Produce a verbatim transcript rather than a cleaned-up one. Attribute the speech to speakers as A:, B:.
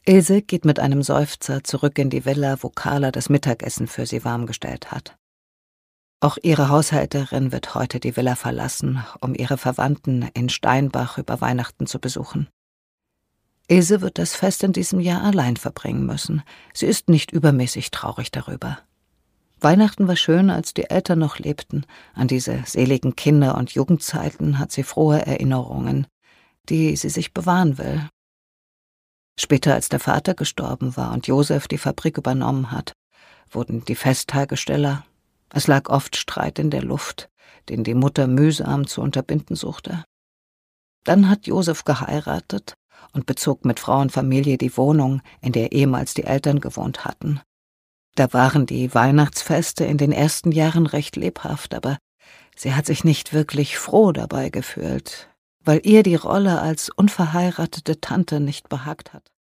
A: Ilse geht mit einem Seufzer zurück in die Villa, wo Carla das Mittagessen für sie warmgestellt hat. Auch ihre Haushälterin wird heute die Villa verlassen, um ihre Verwandten in Steinbach über Weihnachten zu besuchen. Ilse wird das Fest in diesem Jahr allein verbringen müssen. Sie ist nicht übermäßig traurig darüber. Weihnachten war schön, als die Eltern noch lebten. An diese seligen Kinder- und Jugendzeiten hat sie frohe Erinnerungen, die sie sich bewahren will. Später, als der Vater gestorben war und Josef die Fabrik übernommen hat, wurden die Festtage stiller. Es lag oft Streit in der Luft, den die Mutter mühsam zu unterbinden suchte. Dann hat Josef geheiratet und bezog mit Frau und Familie die Wohnung, in der ehemals die Eltern gewohnt hatten. Da waren die Weihnachtsfeste in den ersten Jahren recht lebhaft, aber sie hat sich nicht wirklich froh dabei gefühlt, weil ihr die Rolle als unverheiratete Tante nicht behagt hat.